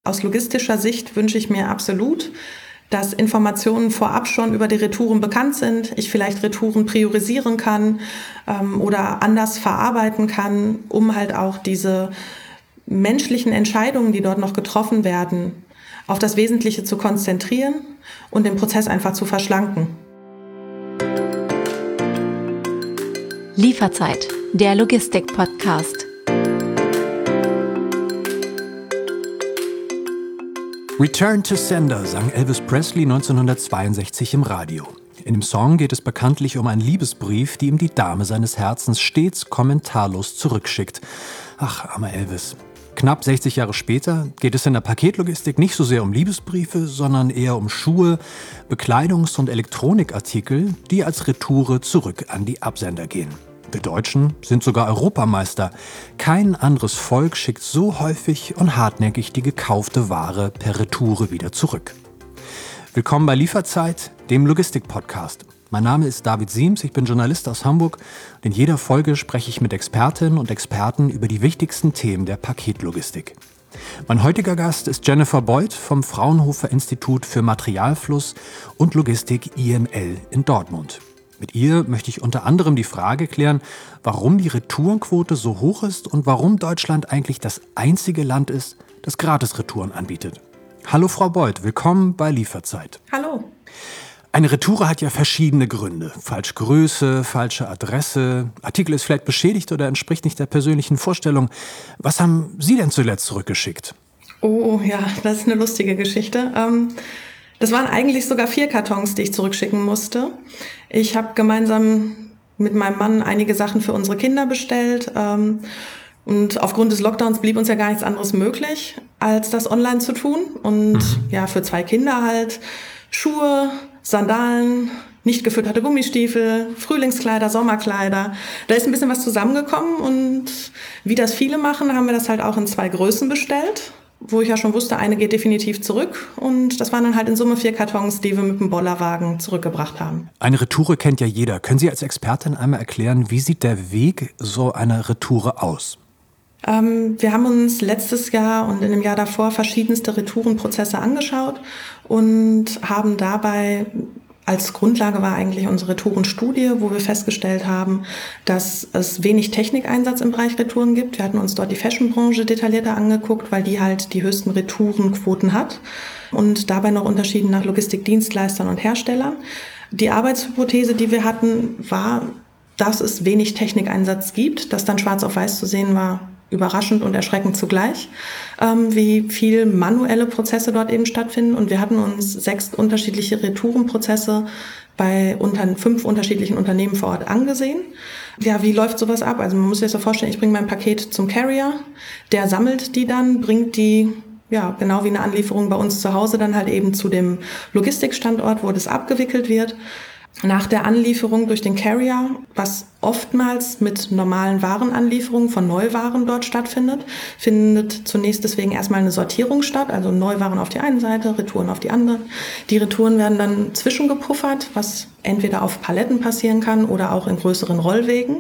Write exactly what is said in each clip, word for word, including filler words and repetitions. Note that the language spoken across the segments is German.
Aus logistischer Sicht wünsche ich mir absolut, dass Informationen vorab schon über die Retouren bekannt sind, ich vielleicht Retouren priorisieren kann ähm, oder anders verarbeiten kann, um halt auch diese menschlichen Entscheidungen, die dort noch getroffen werden, auf das Wesentliche zu konzentrieren und den Prozess einfach zu verschlanken. Lieferzeit, der Logistik-Podcast. Return to Sender sang Elvis Presley neunzehnhundertzweiundsechzig im Radio. In dem Song geht es bekanntlich um einen Liebesbrief, die ihm die Dame seines Herzens stets kommentarlos zurückschickt. Ach, armer Elvis. Knapp sechzig Jahre später geht es in der Paketlogistik nicht so sehr um Liebesbriefe, sondern eher um Schuhe, Bekleidungs- und Elektronikartikel, die als Retoure zurück an die Absender gehen. Wir Deutschen sind sogar Europameister. Kein anderes Volk schickt so häufig und hartnäckig die gekaufte Ware per Retoure wieder zurück. Willkommen bei Lieferzeit, dem Logistik-Podcast. Mein Name ist David Siems, ich bin Journalist aus Hamburg und in jeder Folge spreche ich mit Expertinnen und Experten über die wichtigsten Themen der Paketlogistik. Mein heutiger Gast ist Jennifer Beuth vom Fraunhofer Institut für Materialfluss und Logistik I M L in Dortmund. Mit ihr möchte ich unter anderem die Frage klären, warum die Retourenquote so hoch ist und warum Deutschland eigentlich das einzige Land ist, das Gratis-Retouren anbietet. Hallo Frau Beuth, willkommen bei Lieferzeit. Hallo. Eine Retoure hat ja verschiedene Gründe. Falsche Größe, falsche Adresse, Artikel ist vielleicht beschädigt oder entspricht nicht der persönlichen Vorstellung. Was haben Sie denn zuletzt zurückgeschickt? Oh ja, das ist eine lustige Geschichte. Ähm Das waren eigentlich sogar vier Kartons, die ich zurückschicken musste. Ich habe gemeinsam mit meinem Mann einige Sachen für unsere Kinder bestellt. Ähm, und aufgrund des Lockdowns blieb uns ja gar nichts anderes möglich, als das online zu tun. Und mhm. ja, für zwei Kinder halt Schuhe, Sandalen, nicht gefütterte Gummistiefel, Frühlingskleider, Sommerkleider. Da ist ein bisschen was zusammengekommen. Und wie das viele machen, haben wir das halt auch in zwei Größen bestellt, wo ich ja schon wusste, eine geht definitiv zurück. Und das waren dann halt in Summe vier Kartons, die wir mit dem Bollerwagen zurückgebracht haben. Eine Retoure kennt ja jeder. Können Sie als Expertin einmal erklären, wie sieht der Weg so einer Retoure aus? Ähm, wir haben uns letztes Jahr und in dem Jahr davor verschiedenste Retourenprozesse angeschaut und haben dabei als Grundlage war eigentlich unsere Retourenstudie, wo wir festgestellt haben, dass es wenig Technikeinsatz im Bereich Retouren gibt. Wir hatten uns dort die Fashionbranche detaillierter angeguckt, weil die halt die höchsten Retourenquoten hat und dabei noch unterschieden nach Logistikdienstleistern und Herstellern. Die Arbeitshypothese, die wir hatten, war, dass es wenig Technikeinsatz gibt. Das dann schwarz auf weiß zu sehen war, überraschend und erschreckend zugleich, ähm, wie viel manuelle Prozesse dort eben stattfinden. Und wir hatten uns sechs unterschiedliche Retourenprozesse bei unter, fünf unterschiedlichen Unternehmen vor Ort angesehen. Ja, wie läuft sowas ab? Also man muss sich das so vorstellen, ich bringe mein Paket zum Carrier, der sammelt die dann, bringt die, ja, genau wie eine Anlieferung bei uns zu Hause, dann halt eben zu dem Logistikstandort, wo das abgewickelt wird. Nach der Anlieferung durch den Carrier, was oftmals mit normalen Warenanlieferungen von Neuwaren dort stattfindet, findet zunächst deswegen erstmal eine Sortierung statt, also Neuwaren auf die eine Seite, Retouren auf die andere. Die Retouren werden dann zwischengepuffert, was entweder auf Paletten passieren kann oder auch in größeren Rollwegen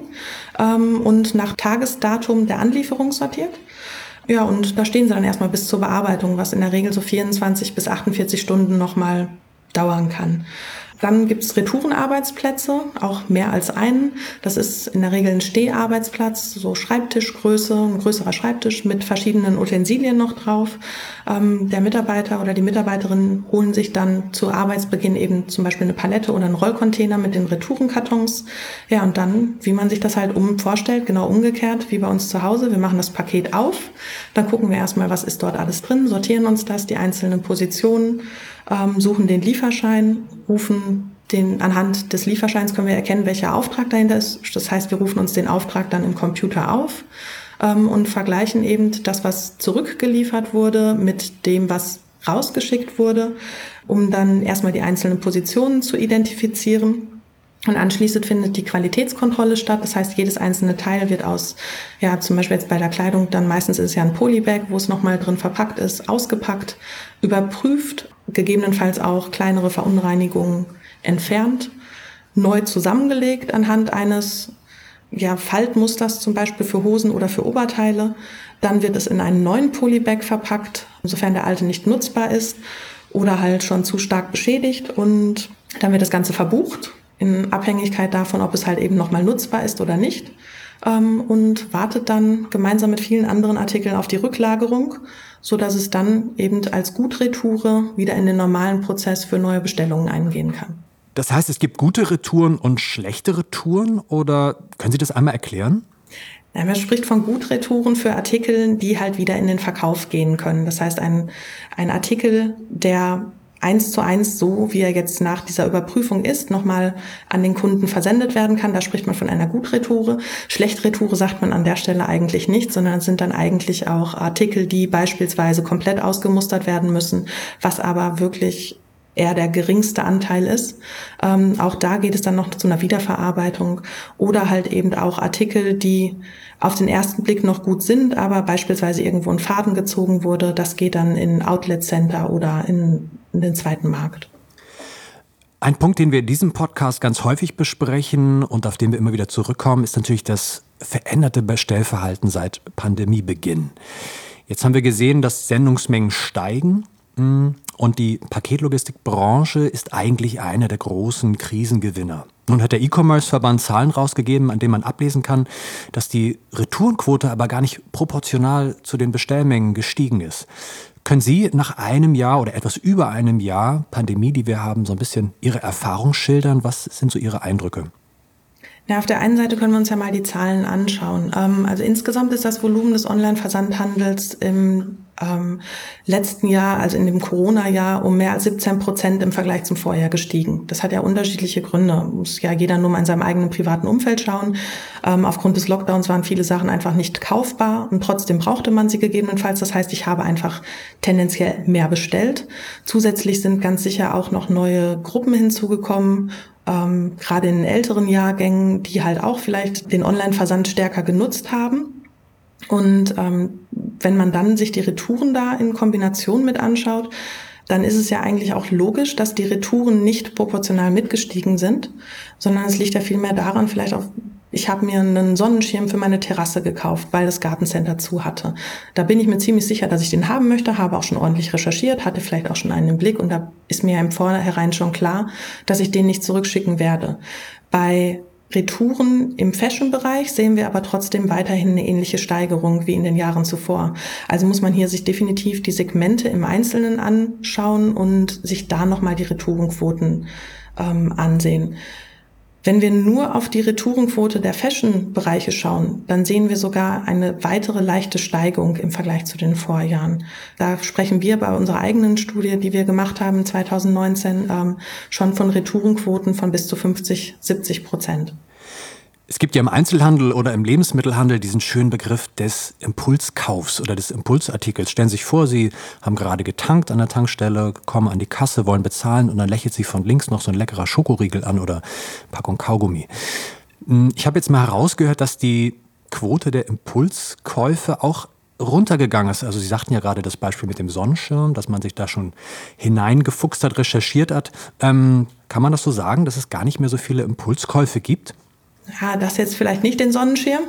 und nach Tagesdatum der Anlieferung sortiert. Ja, und da stehen sie dann erstmal bis zur Bearbeitung, was in der Regel so vierundzwanzig bis achtundvierzig Stunden nochmal dauern kann. Dann gibt es Retourenarbeitsplätze, auch mehr als einen. Das ist in der Regel ein Steharbeitsplatz, so Schreibtischgröße, ein größerer Schreibtisch mit verschiedenen Utensilien noch drauf. Ähm, der Mitarbeiter oder die Mitarbeiterin holen sich dann zu Arbeitsbeginn eben zum Beispiel eine Palette oder einen Rollcontainer mit den Retourenkartons. Ja, und dann, wie man sich das halt um vorstellt, genau umgekehrt wie bei uns zu Hause. Wir machen das Paket auf, dann gucken wir erstmal, was ist dort alles drin, sortieren uns das, die einzelnen Positionen, ähm, suchen den Lieferschein, rufen den, anhand des Lieferscheins können wir erkennen, welcher Auftrag dahinter ist. Das heißt, wir rufen uns den Auftrag dann im Computer auf ähm, und vergleichen eben das, was zurückgeliefert wurde, mit dem, was rausgeschickt wurde, um dann erstmal die einzelnen Positionen zu identifizieren. Und anschließend findet die Qualitätskontrolle statt. Das heißt, jedes einzelne Teil wird aus, ja, zum Beispiel jetzt bei der Kleidung, dann meistens ist es ja ein Polybag, wo es nochmal drin verpackt ist, ausgepackt, überprüft, gegebenenfalls auch kleinere Verunreinigungen entfernt, neu zusammengelegt anhand eines ja, Faltmusters zum Beispiel für Hosen oder für Oberteile. Dann wird es in einen neuen Polybag verpackt, insofern der alte nicht nutzbar ist oder halt schon zu stark beschädigt. Und dann wird das Ganze verbucht, in Abhängigkeit davon, ob es halt eben nochmal nutzbar ist oder nicht. Und wartet dann gemeinsam mit vielen anderen Artikeln auf die Rücklagerung, so dass es dann eben als Gutretoure wieder in den normalen Prozess für neue Bestellungen eingehen kann. Das heißt, es gibt gute Retouren und schlechte Retouren, oder können Sie das einmal erklären? Ja, man spricht von Gutretouren für Artikel, die halt wieder in den Verkauf gehen können. Das heißt, ein, ein Artikel, der eins zu eins, so wie er jetzt nach dieser Überprüfung ist, nochmal an den Kunden versendet werden kann. Da spricht man von einer Gutretoure. Schlechtretoure sagt man an der Stelle eigentlich nicht, sondern es sind dann eigentlich auch Artikel, die beispielsweise komplett ausgemustert werden müssen, was aber wirklich eher der geringste Anteil ist. Ähm, auch da geht es dann noch zu einer Wiederverarbeitung oder halt eben auch Artikel, die auf den ersten Blick noch gut sind, aber beispielsweise irgendwo ein Faden gezogen wurde. Das geht dann in Outlet Center oder in, in den zweiten Markt. Ein Punkt, den wir in diesem Podcast ganz häufig besprechen und auf den wir immer wieder zurückkommen, ist natürlich das veränderte Bestellverhalten seit Pandemiebeginn. Jetzt haben wir gesehen, dass Sendungsmengen steigen. Und die Paketlogistikbranche ist eigentlich einer der großen Krisengewinner. Nun hat der E-Commerce-Verband Zahlen rausgegeben, an denen man ablesen kann, dass die Retourenquote aber gar nicht proportional zu den Bestellmengen gestiegen ist. Können Sie nach einem Jahr oder etwas über einem Jahr Pandemie, die wir haben, so ein bisschen Ihre Erfahrung schildern? Was sind so Ihre Eindrücke? Ja, auf der einen Seite können wir uns ja mal die Zahlen anschauen. Also insgesamt ist das Volumen des Online-Versandhandels im ähm, letzten Jahr, also in dem Corona-Jahr, um mehr als siebzehn Prozent im Vergleich zum Vorjahr gestiegen. Das hat ja unterschiedliche Gründe. Muss ja jeder nur mal in seinem eigenen privaten Umfeld schauen. Ähm, aufgrund des Lockdowns waren viele Sachen einfach nicht kaufbar und trotzdem brauchte man sie gegebenenfalls. Das heißt, ich habe einfach tendenziell mehr bestellt. Zusätzlich sind ganz sicher auch noch neue Gruppen hinzugekommen, Ähm, gerade in den älteren Jahrgängen, die halt auch vielleicht den Online-Versand stärker genutzt haben. Und ähm, wenn man dann sich die Retouren da in Kombination mit anschaut, dann ist es ja eigentlich auch logisch, dass die Retouren nicht proportional mitgestiegen sind, sondern es liegt ja vielmehr daran, vielleicht auch, ich habe mir einen Sonnenschirm für meine Terrasse gekauft, weil das Gartencenter zu hatte. Da bin ich mir ziemlich sicher, dass ich den haben möchte, habe auch schon ordentlich recherchiert, hatte vielleicht auch schon einen im Blick und da ist mir im Vorhinein schon klar, dass ich den nicht zurückschicken werde. Bei Retouren im Fashion-Bereich sehen wir aber trotzdem weiterhin eine ähnliche Steigerung wie in den Jahren zuvor. Also muss man hier sich definitiv die Segmente im Einzelnen anschauen und sich da nochmal die Retourenquoten ähm, ansehen. Wenn wir nur auf die Retourenquote der Fashion-Bereiche schauen, dann sehen wir sogar eine weitere leichte Steigerung im Vergleich zu den Vorjahren. Da sprechen wir bei unserer eigenen Studie, die wir gemacht haben zwanzig neunzehn, ähm, schon von Retourenquoten von bis zu fünfzig, siebzig Prozent. Es gibt ja im Einzelhandel oder im Lebensmittelhandel diesen schönen Begriff des Impulskaufs oder des Impulsartikels. Stellen Sie sich vor, Sie haben gerade getankt an der Tankstelle, kommen an die Kasse, wollen bezahlen und dann lächelt Sie von links noch so ein leckerer Schokoriegel an oder Packung Kaugummi. Ich habe jetzt mal herausgehört, dass die Quote der Impulskäufe auch runtergegangen ist. Also Sie sagten ja gerade das Beispiel mit dem Sonnenschirm, dass man sich da schon hineingefuchst hat, recherchiert hat. Ähm, kann man das so sagen, dass es gar nicht mehr so viele Impulskäufe gibt? Ja, das jetzt vielleicht nicht den Sonnenschirm,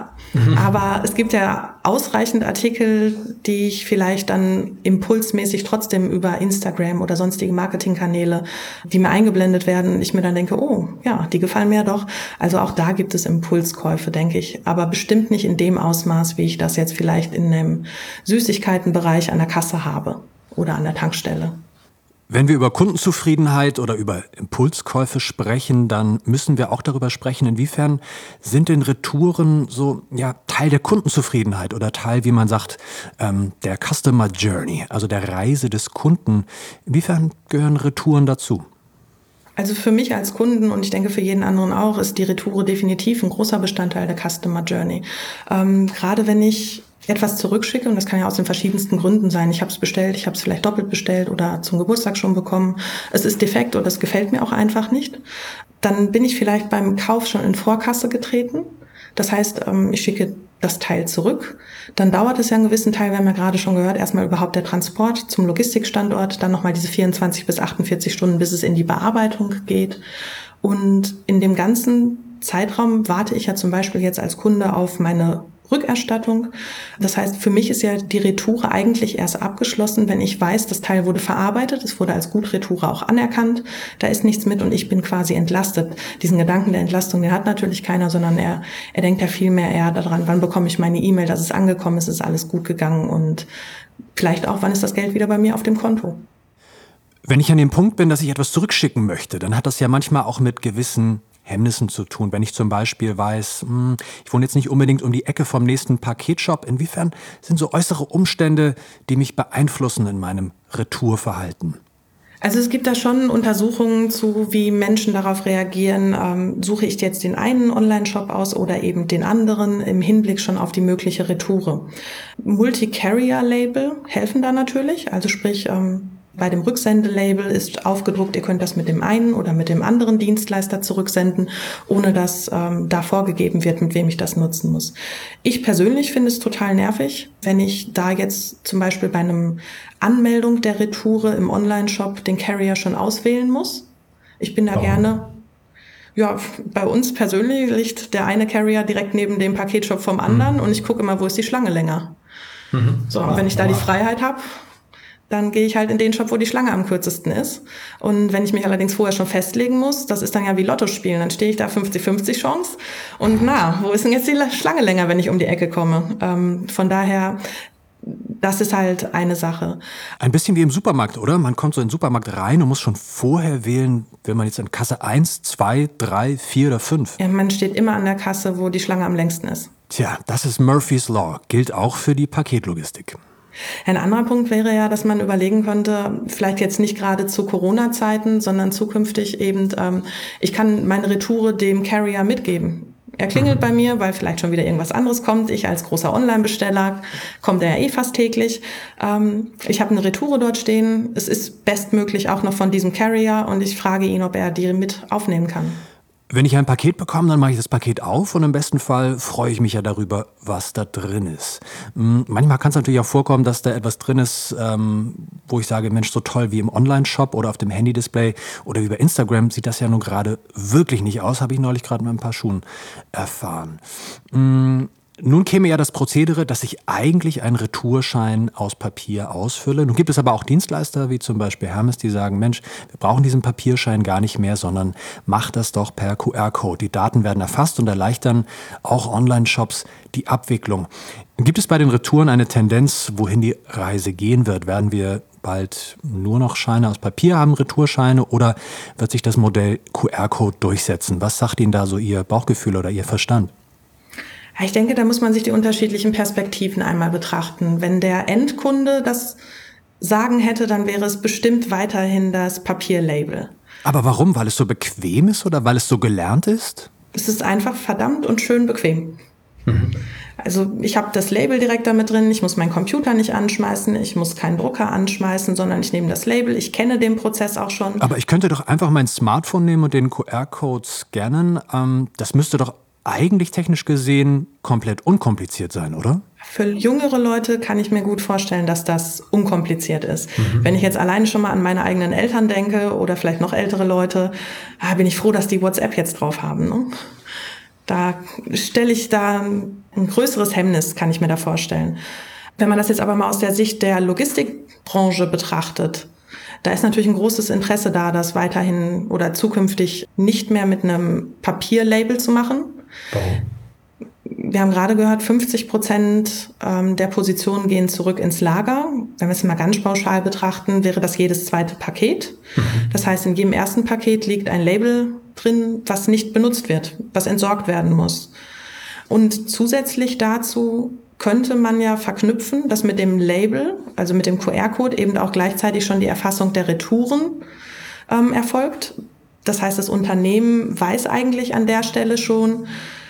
aber es gibt ja ausreichend Artikel, die ich vielleicht dann impulsmäßig trotzdem über Instagram oder sonstige Marketingkanäle, die mir eingeblendet werden, ich mir dann denke, oh, ja, die gefallen mir doch. Also auch da gibt es Impulskäufe, denke ich, aber bestimmt nicht in dem Ausmaß, wie ich das jetzt vielleicht in einem Süßigkeitenbereich an der Kasse habe oder an der Tankstelle. Wenn wir über Kundenzufriedenheit oder über Impulskäufe sprechen, dann müssen wir auch darüber sprechen, inwiefern sind denn Retouren so ja Teil der Kundenzufriedenheit oder Teil, wie man sagt, ähm, der Customer Journey, also der Reise des Kunden. Inwiefern gehören Retouren dazu? Also für mich als Kunden und ich denke für jeden anderen auch, ist die Retoure definitiv ein großer Bestandteil der Customer Journey. Ähm, gerade wenn ich etwas zurückschicke, und das kann ja aus den verschiedensten Gründen sein. Ich habe es bestellt, ich habe es vielleicht doppelt bestellt oder zum Geburtstag schon bekommen. Es ist defekt oder es gefällt mir auch einfach nicht. Dann bin ich vielleicht beim Kauf schon in Vorkasse getreten. Das heißt, ich schicke das Teil zurück. Dann dauert es ja einen gewissen Teil, wir haben ja gerade schon gehört, erstmal überhaupt der Transport zum Logistikstandort, dann nochmal diese vierundzwanzig bis achtundvierzig Stunden, bis es in die Bearbeitung geht. Und in dem Ganzen Zeitraum warte ich ja zum Beispiel jetzt als Kunde auf meine Rückerstattung. Das heißt, für mich ist ja die Retoure eigentlich erst abgeschlossen, wenn ich weiß, das Teil wurde verarbeitet, es wurde als Gutretoure auch anerkannt, da ist nichts mit und ich bin quasi entlastet. Diesen Gedanken der Entlastung, den hat natürlich keiner, sondern er, er denkt ja viel mehr eher daran, wann bekomme ich meine E-Mail, dass es angekommen ist, ist alles gut gegangen und vielleicht auch, wann ist das Geld wieder bei mir auf dem Konto. Wenn ich an dem Punkt bin, dass ich etwas zurückschicken möchte, dann hat das ja manchmal auch mit gewissen Hemmnissen zu tun. Wenn ich zum Beispiel weiß, hm, ich wohne jetzt nicht unbedingt um die Ecke vom nächsten Paketshop, inwiefern sind so äußere Umstände, die mich beeinflussen in meinem Retourverhalten? Also es gibt da schon Untersuchungen zu, wie Menschen darauf reagieren. Ähm, suche ich jetzt den einen Online-Shop aus oder eben den anderen im Hinblick schon auf die mögliche Retoure. Multi-Carrier-Label helfen da natürlich. Also sprich, ähm, bei dem Rücksendelabel ist aufgedruckt, ihr könnt das mit dem einen oder mit dem anderen Dienstleister zurücksenden, ohne dass ähm, da vorgegeben wird, mit wem ich das nutzen muss. Ich persönlich finde es total nervig, wenn ich da jetzt zum Beispiel bei einem Anmeldung der Retoure im Online-Shop den Carrier schon auswählen muss. Ich bin da oh. gerne... Ja, bei uns persönlich liegt der eine Carrier direkt neben dem Paketshop vom anderen mhm. und ich gucke immer, wo ist die Schlange länger. Mhm. So, und wenn ich da die Freiheit habe, dann gehe ich halt in den Shop, wo die Schlange am kürzesten ist. Und wenn ich mich allerdings vorher schon festlegen muss, das ist dann ja wie Lotto spielen, dann stehe ich da fünfzig fünfzig Chance. Und na, wo ist denn jetzt die Schlange länger, wenn ich um die Ecke komme? Ähm, von daher, das ist halt eine Sache. Ein bisschen wie im Supermarkt, oder? Man kommt so in den Supermarkt rein und muss schon vorher wählen, wenn man jetzt in Kasse eins, zwei, drei, vier oder fünf. Ja, man steht immer an der Kasse, wo die Schlange am längsten ist. Tja, das ist Murphy's Law. Gilt auch für die Paketlogistik. Ein anderer Punkt wäre ja, dass man überlegen könnte, vielleicht jetzt nicht gerade zu Corona-Zeiten, sondern zukünftig eben, ähm, ich kann meine Retoure dem Carrier mitgeben. Er klingelt bei mir, weil vielleicht schon wieder irgendwas anderes kommt. Ich als großer Online-Besteller kommt er ja eh fast täglich. Ähm, ich habe eine Retoure dort stehen. Es ist bestmöglich auch noch von diesem Carrier und ich frage ihn, ob er die mit aufnehmen kann. Wenn ich ein Paket bekomme, dann mache ich das Paket auf und im besten Fall freue ich mich ja darüber, was da drin ist. Manchmal kann es natürlich auch vorkommen, dass da etwas drin ist, ähm, wo ich sage, Mensch, so toll wie im Online-Shop oder auf dem Handy-Display oder wie bei Instagram sieht das ja nun gerade wirklich nicht aus, habe ich neulich gerade mit ein paar Schuhen erfahren. Mhm. Nun käme ja das Prozedere, dass ich eigentlich einen Retourschein aus Papier ausfülle. Nun gibt es aber auch Dienstleister wie zum Beispiel Hermes, die sagen, Mensch, wir brauchen diesen Papierschein gar nicht mehr, sondern mach das doch per Q R-Code. Die Daten werden erfasst und erleichtern auch Online-Shops die Abwicklung. Gibt es bei den Retouren eine Tendenz, wohin die Reise gehen wird? Werden wir bald nur noch Scheine aus Papier haben, Retourscheine, oder wird sich das Modell Q R-Code durchsetzen? Was sagt Ihnen da so Ihr Bauchgefühl oder Ihr Verstand? Ich denke, da muss man sich die unterschiedlichen Perspektiven einmal betrachten. Wenn der Endkunde das Sagen hätte, dann wäre es bestimmt weiterhin das Papierlabel. Aber warum? Weil es so bequem ist oder weil es so gelernt ist? Es ist einfach verdammt und schön bequem. Mhm. Also ich habe das Label direkt damit drin, ich muss meinen Computer nicht anschmeißen, ich muss keinen Drucker anschmeißen, sondern ich nehme das Label, ich kenne den Prozess auch schon. Aber ich könnte doch einfach mein Smartphone nehmen und den Q R-Code scannen. Ähm, das müsste doch eigentlich technisch gesehen komplett unkompliziert sein, oder? Für jüngere Leute kann ich mir gut vorstellen, dass das unkompliziert ist. Mhm. Wenn ich jetzt alleine schon mal an meine eigenen Eltern denke oder vielleicht noch ältere Leute, bin ich froh, dass die WhatsApp jetzt drauf haben. Ne? Da stelle ich da ein größeres Hemmnis, kann ich mir da vorstellen. Wenn man das jetzt aber mal aus der Sicht der Logistikbranche betrachtet, da ist natürlich ein großes Interesse da, das weiterhin oder zukünftig nicht mehr mit einem Papierlabel zu machen. Warum? Wir haben gerade gehört, fünfzig Prozent der Positionen gehen zurück ins Lager. Wenn wir es mal ganz pauschal betrachten, wäre das jedes zweite Paket. Mhm. Das heißt, in jedem ersten Paket liegt ein Label drin, was nicht benutzt wird, was entsorgt werden muss. Und zusätzlich dazu könnte man ja verknüpfen, dass mit dem Label, also mit dem Q R-Code, eben auch gleichzeitig schon die Erfassung der Retouren ähm, erfolgt. Das heißt, das Unternehmen weiß eigentlich an der Stelle schon,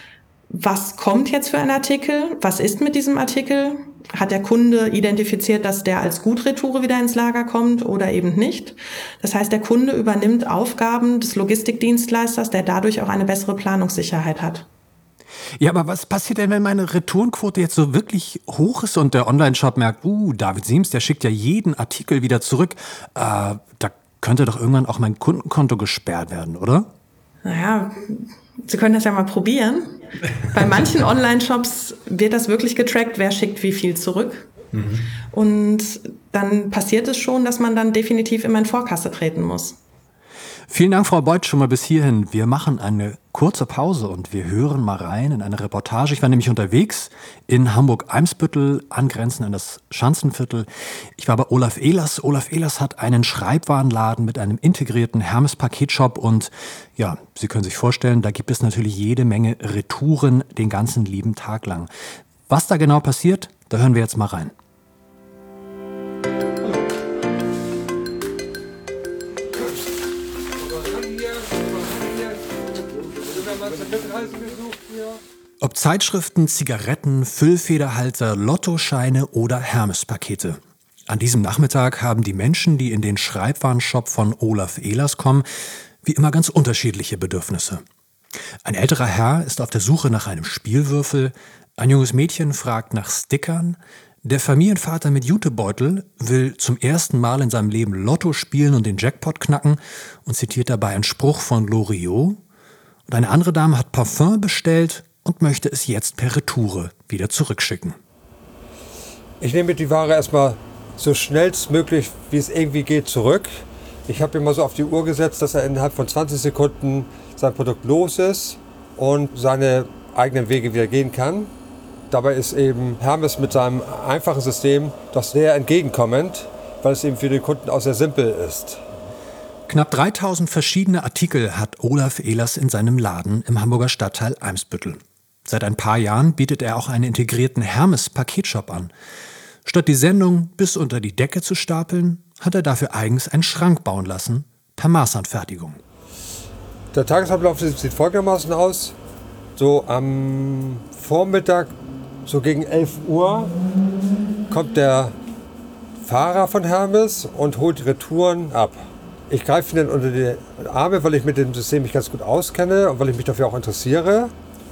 was kommt jetzt für ein Artikel, was ist mit diesem Artikel, hat der Kunde identifiziert, dass der als Gutretoure wieder ins Lager kommt oder eben nicht. Das heißt, der Kunde übernimmt Aufgaben des Logistikdienstleisters, der dadurch auch eine bessere Planungssicherheit hat. Ja, aber was passiert denn, wenn meine Retourenquote jetzt so wirklich hoch ist und der Online-Shop merkt, uh, David Siems, der schickt ja jeden Artikel wieder zurück. Äh, da könnte doch irgendwann auch mein Kundenkonto gesperrt werden, oder? Naja, Sie können das ja mal probieren. Bei manchen Online-Shops wird das wirklich getrackt, wer schickt wie viel zurück. Mhm. Und dann passiert es schon, dass man dann definitiv immer in Vorkasse treten muss. Vielen Dank, Frau Beuth, schon mal bis hierhin. Wir machen eine kurze Pause und wir hören mal rein in eine Reportage. Ich war nämlich unterwegs in Hamburg-Eimsbüttel, angrenzend an das Schanzenviertel. Ich war bei Olaf Ehlers. Olaf Ehlers hat einen Schreibwarenladen mit einem integrierten Hermes-Paketshop und ja, Sie können sich vorstellen, da gibt es natürlich jede Menge Retouren den ganzen lieben Tag lang. Was da genau passiert, da hören wir jetzt mal rein. Ob Zeitschriften, Zigaretten, Füllfederhalter, Lottoscheine oder Hermes-Pakete. An diesem Nachmittag haben die Menschen, die in den Schreibwarenshop von Olaf Ehlers kommen, wie immer ganz unterschiedliche Bedürfnisse. Ein älterer Herr ist auf der Suche nach einem Spielwürfel, ein junges Mädchen fragt nach Stickern, der Familienvater mit Jutebeutel will zum ersten Mal in seinem Leben Lotto spielen und den Jackpot knacken und zitiert dabei einen Spruch von Loriot. Und eine andere Dame hat Parfum bestellt und möchte es jetzt per Retoure wieder zurückschicken. Ich nehme die Ware erstmal so schnellstmöglich, wie es irgendwie geht, zurück. Ich habe immer so auf die Uhr gesetzt, dass er innerhalb von zwanzig Sekunden sein Produkt los ist und seine eigenen Wege wieder gehen kann. Dabei ist eben Hermes mit seinem einfachen System doch sehr entgegenkommend, weil es eben für den Kunden auch sehr simpel ist. Knapp dreitausend verschiedene Artikel hat Olaf Ehlers in seinem Laden im Hamburger Stadtteil Eimsbüttel. Seit ein paar Jahren bietet er auch einen integrierten Hermes-Paketshop an. Statt die Sendung bis unter die Decke zu stapeln, hat er dafür eigens einen Schrank bauen lassen, per Maßanfertigung. Der Tagesablauf sieht folgendermaßen aus. So am Vormittag, so gegen elf Uhr, kommt der Fahrer von Hermes und holt die Retouren ab. Ich greife ihn dann unter die Arme, weil ich mit dem System mich ganz gut auskenne und weil ich mich dafür auch interessiere.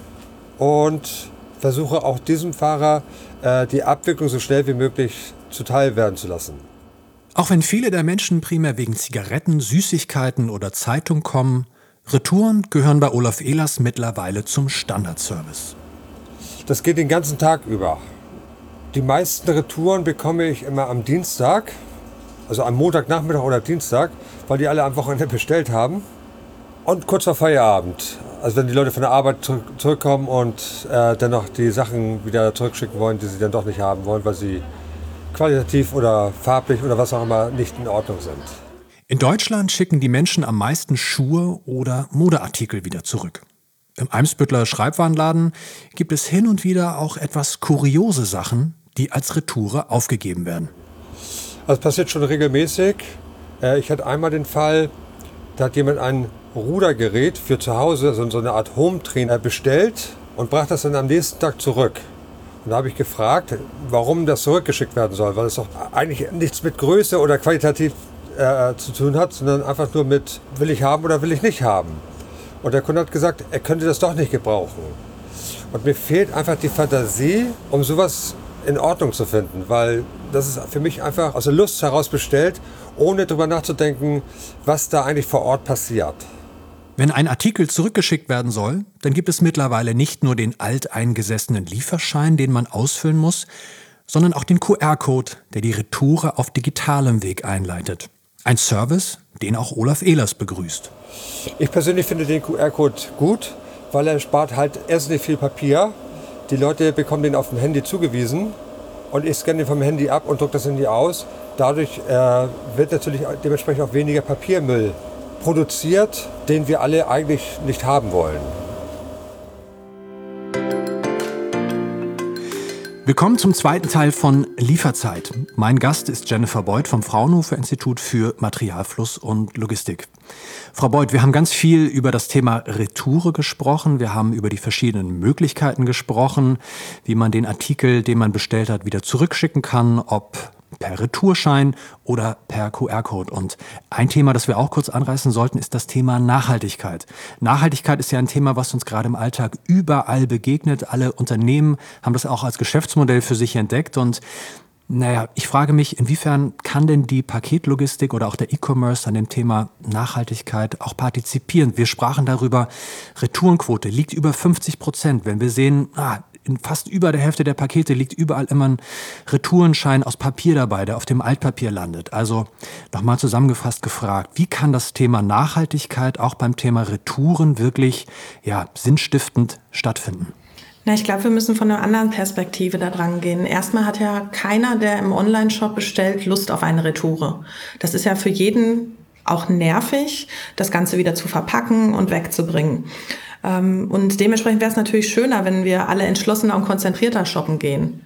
Und versuche auch diesem Fahrer äh, die Abwicklung so schnell wie möglich zuteil werden zu lassen. Auch wenn viele der Menschen primär wegen Zigaretten, Süßigkeiten oder Zeitung kommen, Retouren gehören bei Olaf Ehlers mittlerweile zum Standardservice. Das geht den ganzen Tag über. Die meisten Retouren bekomme ich immer am Dienstag, also am Montagnachmittag oder Dienstag, weil die alle am Wochenende bestellt haben. Und kurz vor Feierabend, also wenn die Leute von der Arbeit zurück, zurückkommen und äh, dann noch die Sachen wieder zurückschicken wollen, die sie dann doch nicht haben wollen, weil sie qualitativ oder farblich oder was auch immer nicht in Ordnung sind. In Deutschland schicken die Menschen am meisten Schuhe oder Modeartikel wieder zurück. Im Eimsbüttler Schreibwarenladen gibt es hin und wieder auch etwas kuriose Sachen, die als Retoure aufgegeben werden. Das passiert schon regelmäßig. Ich hatte einmal den Fall, da hat jemand ein Rudergerät für zu Hause, so eine Art Home-Trainer, bestellt und brachte das dann am nächsten Tag zurück. Und da habe ich gefragt, warum das zurückgeschickt werden soll, weil es doch eigentlich nichts mit Größe oder qualitativ äh, zu tun hat, sondern einfach nur mit, will ich haben oder will ich nicht haben. Und der Kunde hat gesagt, er könnte das doch nicht gebrauchen. Und mir fehlt einfach die Fantasie, um sowas in Ordnung zu finden, weil das ist für mich einfach aus der Lust heraus bestellt, ohne darüber nachzudenken, was da eigentlich vor Ort passiert. Wenn ein Artikel zurückgeschickt werden soll, dann gibt es mittlerweile nicht nur den alteingesessenen Lieferschein, den man ausfüllen muss, sondern auch den Q R-Code, der die Retoure auf digitalem Weg einleitet. Ein Service, den auch Olaf Ehlers begrüßt. Ich persönlich finde den Q R-Code gut, weil er spart halt erst nicht viel Papier. Die Leute bekommen den auf dem Handy zugewiesen und ich scanne den vom Handy ab und drucke das Handy aus. Dadurch äh, wird natürlich dementsprechend auch weniger Papiermüll produziert, den wir alle eigentlich nicht haben wollen. Willkommen zum zweiten Teil von Lieferzeit. Mein Gast ist Jennifer Beuth vom Fraunhofer Institut für Materialfluss und Logistik. Frau Beuth, wir haben ganz viel über das Thema Retoure gesprochen. Wir haben über die verschiedenen Möglichkeiten gesprochen, wie man den Artikel, den man bestellt hat, wieder zurückschicken kann, ob per Retourschein oder per Q R-Code. Und ein Thema, das wir auch kurz anreißen sollten, ist das Thema Nachhaltigkeit. Nachhaltigkeit ist ja ein Thema, was uns gerade im Alltag überall begegnet. Alle Unternehmen haben das auch als Geschäftsmodell für sich entdeckt. Und Naja, ich frage mich, inwiefern kann denn die Paketlogistik oder auch der E-Commerce an dem Thema Nachhaltigkeit auch partizipieren? Wir sprachen darüber, Retourenquote liegt über fünfzig Prozent. Wenn wir sehen, ah, in fast über der Hälfte der Pakete liegt überall immer ein Retourenschein aus Papier dabei, der auf dem Altpapier landet. Also nochmal zusammengefasst gefragt, wie kann das Thema Nachhaltigkeit auch beim Thema Retouren wirklich ja, sinnstiftend stattfinden? Na, ich glaube, wir müssen von einer anderen Perspektive da dran gehen. Erstmal hat ja keiner, der im Online-Shop bestellt, Lust auf eine Retoure. Das ist ja für jeden auch nervig, das Ganze wieder zu verpacken und wegzubringen. Und dementsprechend wäre es natürlich schöner, wenn wir alle entschlossener und konzentrierter shoppen gehen.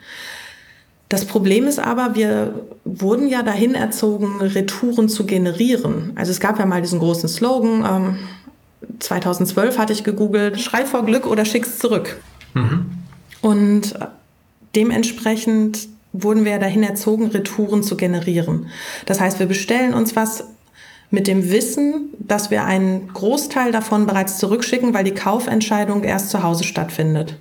Das Problem ist aber, wir wurden ja dahin erzogen, Retouren zu generieren. Also es gab ja mal diesen großen Slogan, ähm, zweitausendzwölf hatte ich gegoogelt, schrei vor Glück oder schick's zurück. Mhm. Und dementsprechend wurden wir dahin erzogen, Retouren zu generieren. Das heißt, wir bestellen uns was mit dem Wissen, dass wir einen Großteil davon bereits zurückschicken, weil die Kaufentscheidung erst zu Hause stattfindet.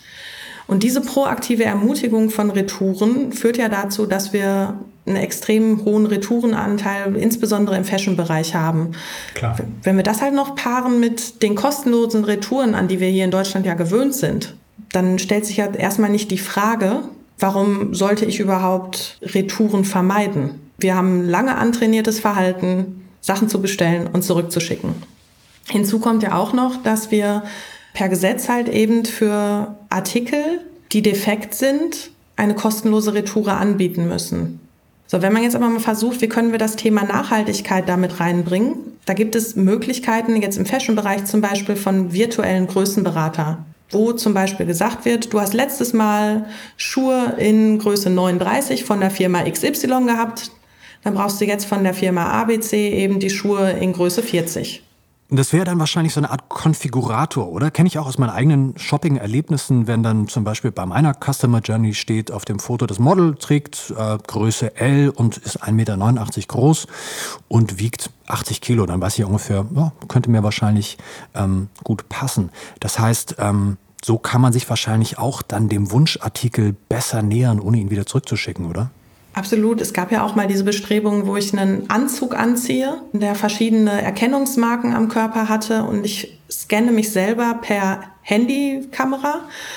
Und diese proaktive Ermutigung von Retouren führt ja dazu, dass wir einen extrem hohen Retourenanteil, insbesondere im Fashion-Bereich haben. Klar. Wenn wir das halt noch paaren mit den kostenlosen Retouren, an die wir hier in Deutschland ja gewöhnt sind, dann stellt sich ja erstmal nicht die Frage, warum sollte ich überhaupt Retouren vermeiden? Wir haben lange antrainiertes Verhalten, Sachen zu bestellen und zurückzuschicken. Hinzu kommt ja auch noch, dass wir per Gesetz halt eben für Artikel, die defekt sind, eine kostenlose Retoure anbieten müssen. So, wenn man jetzt aber mal versucht, wie können wir das Thema Nachhaltigkeit damit reinbringen, da gibt es Möglichkeiten, jetzt im Fashion-Bereich zum Beispiel von virtuellen Größenberater, wo zum Beispiel gesagt wird, du hast letztes Mal Schuhe in Größe neununddreißig von der Firma X Y gehabt, dann brauchst du jetzt von der Firma A B C eben die Schuhe in Größe vierzig. Das wäre dann wahrscheinlich so eine Art Konfigurator, oder? Kenne ich auch aus meinen eigenen Shopping-Erlebnissen, wenn dann zum Beispiel bei meiner Customer Journey steht auf dem Foto, das Model trägt äh, Größe L und ist ein Meter neunundachtzig groß und wiegt achtzig Kilo. Dann weiß ich ungefähr, ja, könnte mir wahrscheinlich ähm, gut passen. Das heißt, ähm, so kann man sich wahrscheinlich auch dann dem Wunschartikel besser nähern, ohne ihn wieder zurückzuschicken, oder? Absolut. Es gab ja auch mal diese Bestrebungen, wo ich einen Anzug anziehe, der verschiedene Erkennungsmarken am Körper hatte und ich scanne mich selber per Handykamera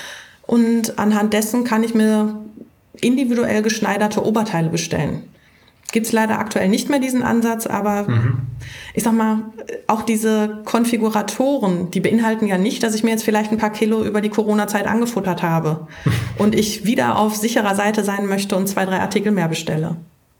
und anhand dessen kann ich mir individuell geschneiderte Oberteile bestellen. Gibt es leider aktuell nicht mehr diesen Ansatz, aber mhm. ich sag mal, auch diese Konfiguratoren, die beinhalten ja nicht, dass ich mir jetzt vielleicht ein paar Kilo über die Corona-Zeit angefuttert habe und ich wieder auf sicherer Seite sein möchte und zwei, drei Artikel mehr bestelle.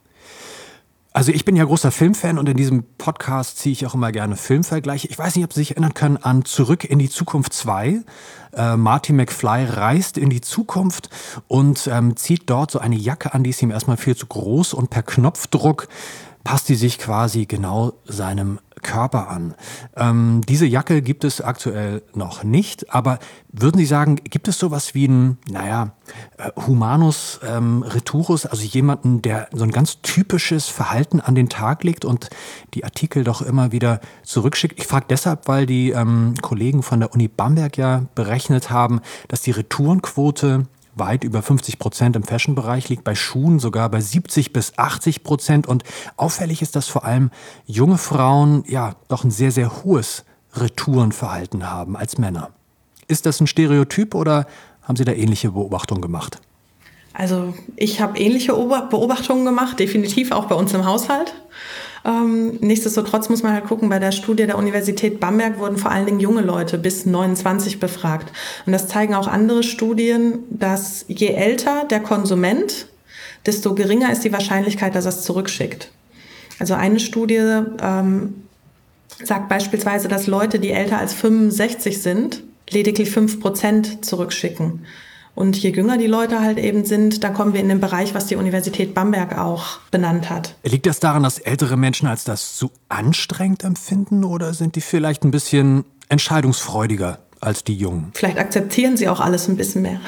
Also ich bin ja großer Filmfan und in diesem Podcast ziehe ich auch immer gerne Filmvergleiche. Ich weiß nicht, ob Sie sich erinnern können an Zurück in die Zukunft zwei. Äh, Marty McFly reist in die Zukunft und ähm, zieht dort so eine Jacke an, die ist ihm erstmal viel zu groß und per Knopfdruck passt die sich quasi genau seinem Körper an. Ähm, diese Jacke gibt es aktuell noch nicht, aber würden Sie sagen, gibt es sowas wie ein, naja, äh, Humanus ähm, Returus, also jemanden, der so ein ganz typisches Verhalten an den Tag legt und die Artikel doch immer wieder zurückschickt? Ich frage deshalb, weil die ähm, Kollegen von der Uni Bamberg ja berechnet haben, dass die Retourenquote weit über fünfzig Prozent im Fashion-Bereich liegt, bei Schuhen sogar bei siebzig bis achtzig Prozent. Und auffällig ist, dass vor allem junge Frauen ja doch ein sehr, sehr hohes Retourenverhalten haben als Männer. Ist das ein Stereotyp oder haben Sie da ähnliche Beobachtungen gemacht? Also ich habe ähnliche Beobachtungen gemacht, definitiv auch bei uns im Haushalt. Ähm, nichtsdestotrotz muss man halt gucken, bei der Studie der Universität Bamberg wurden vor allen Dingen junge Leute bis neunundzwanzig befragt. Und das zeigen auch andere Studien, dass je älter der Konsument, desto geringer ist die Wahrscheinlichkeit, dass er es zurückschickt. Also eine Studie ähm, sagt beispielsweise, dass Leute, die älter als fünfundsechzig sind, lediglich fünf Prozent zurückschicken. Und je jünger die Leute halt eben sind, dann kommen wir in den Bereich, was die Universität Bamberg auch benannt hat. Liegt das daran, dass ältere Menschen als das zu anstrengend empfinden oder sind die vielleicht ein bisschen entscheidungsfreudiger als die Jungen? Vielleicht akzeptieren sie auch alles ein bisschen mehr.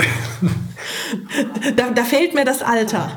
da, da fehlt mir das Alter.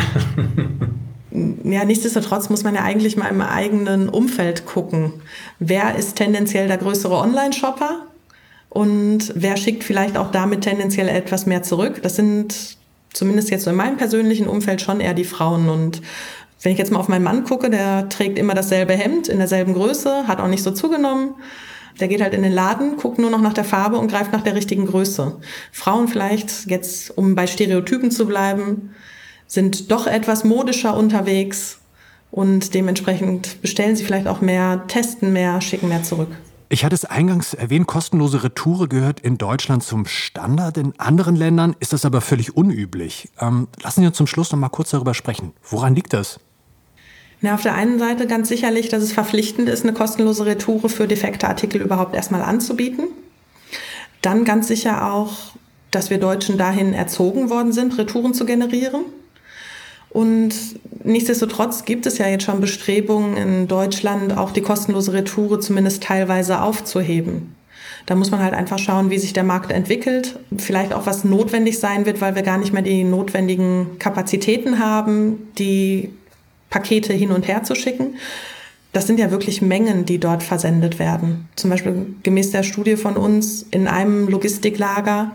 Ja, nichtsdestotrotz muss man ja eigentlich mal im eigenen Umfeld gucken. Wer ist tendenziell der größere Online-Shopper? Und wer schickt vielleicht auch damit tendenziell etwas mehr zurück? Das sind zumindest jetzt so in meinem persönlichen Umfeld, schon eher die Frauen. Und wenn ich jetzt mal auf meinen Mann gucke, der trägt immer dasselbe Hemd in derselben Größe, hat auch nicht so zugenommen. Der geht halt in den Laden, guckt nur noch nach der Farbe und greift nach der richtigen Größe. Frauen vielleicht, jetzt um bei Stereotypen zu bleiben, sind doch etwas modischer unterwegs und dementsprechend bestellen sie vielleicht auch mehr, testen mehr, schicken mehr zurück. Ich hatte es eingangs erwähnt, kostenlose Retoure gehört in Deutschland zum Standard. In anderen Ländern ist das aber völlig unüblich. Ähm, lassen Sie uns zum Schluss noch mal kurz darüber sprechen. Woran liegt das? Na, auf der einen Seite ganz sicherlich, dass es verpflichtend ist, eine kostenlose Retoure für defekte Artikel überhaupt erstmal anzubieten. Dann ganz sicher auch, dass wir Deutschen dahin erzogen worden sind, Retouren zu generieren. Und nichtsdestotrotz gibt es ja jetzt schon Bestrebungen in Deutschland, auch die kostenlose Retoure zumindest teilweise aufzuheben. Da muss man halt einfach schauen, wie sich der Markt entwickelt. Vielleicht auch, was notwendig sein wird, weil wir gar nicht mehr die notwendigen Kapazitäten haben, die Pakete hin und her zu schicken. Das sind ja wirklich Mengen, die dort versendet werden. Zum Beispiel gemäß der Studie von uns in einem Logistiklager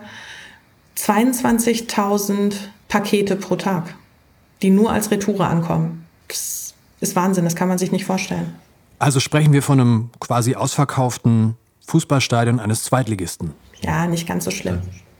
zweiundzwanzigtausend Pakete pro Tag, die nur als Retoure ankommen. Das ist Wahnsinn, das kann man sich nicht vorstellen. Also sprechen wir von einem quasi ausverkauften Fußballstadion eines Zweitligisten. Ja, nicht ganz so schlimm.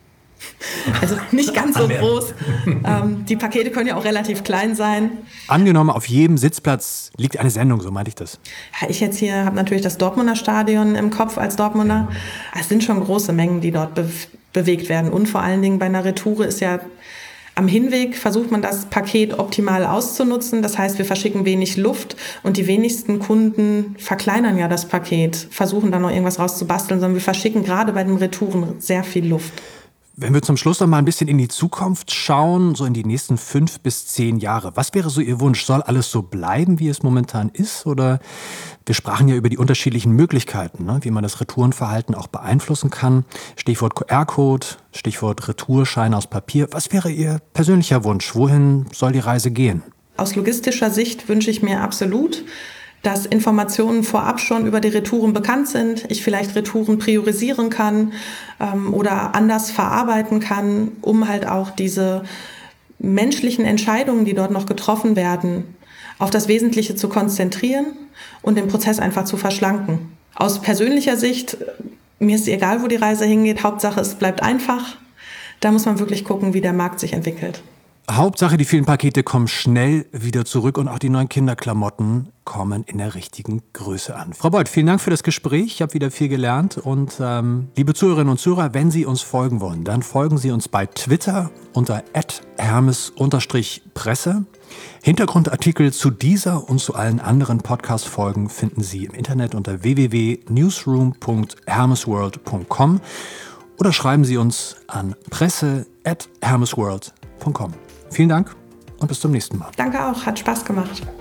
Also nicht ganz so groß. Ähm, die Pakete können ja auch relativ klein sein. Angenommen, auf jedem Sitzplatz liegt eine Sendung, so meinte ich das. Ja, ich jetzt hier habe natürlich das Dortmunder Stadion im Kopf als Dortmunder. Es sind schon große Mengen, die dort be- bewegt werden. Und vor allen Dingen bei einer Retoure ist ja am Hinweg versucht man das Paket optimal auszunutzen. Das heißt, wir verschicken wenig Luft und die wenigsten Kunden verkleinern ja das Paket, versuchen dann noch irgendwas rauszubasteln, sondern wir verschicken gerade bei den Retouren sehr viel Luft. Wenn wir zum Schluss noch mal ein bisschen in die Zukunft schauen, so in die nächsten fünf bis zehn Jahre, was wäre so Ihr Wunsch? Soll alles so bleiben, wie es momentan ist? Oder wir sprachen ja über die unterschiedlichen Möglichkeiten, ne, wie man das Retourenverhalten auch beeinflussen kann. Stichwort Q R-Code, Stichwort Retourschein aus Papier. Was wäre Ihr persönlicher Wunsch? Wohin soll die Reise gehen? Aus logistischer Sicht wünsche ich mir absolut, dass Informationen vorab schon über die Retouren bekannt sind, ich vielleicht Retouren priorisieren kann ähm, oder anders verarbeiten kann, um halt auch diese menschlichen Entscheidungen, die dort noch getroffen werden, auf das Wesentliche zu konzentrieren und den Prozess einfach zu verschlanken. Aus persönlicher Sicht, mir ist egal, wo die Reise hingeht, Hauptsache es bleibt einfach. Da muss man wirklich gucken, wie der Markt sich entwickelt. Hauptsache, die vielen Pakete kommen schnell wieder zurück und auch die neuen Kinderklamotten kommen in der richtigen Größe an. Frau Beuth, vielen Dank für das Gespräch. Ich habe wieder viel gelernt. Und ähm, liebe Zuhörerinnen und Zuhörer, wenn Sie uns folgen wollen, dann folgen Sie uns bei Twitter unter at hermes presse. Hintergrundartikel zu dieser und zu allen anderen Podcast-Folgen finden Sie im Internet unter w w w punkt newsroom punkt hermesworld punkt com oder schreiben Sie uns an presse at hermesworld punkt com. Vielen Dank und bis zum nächsten Mal. Danke auch, hat Spaß gemacht.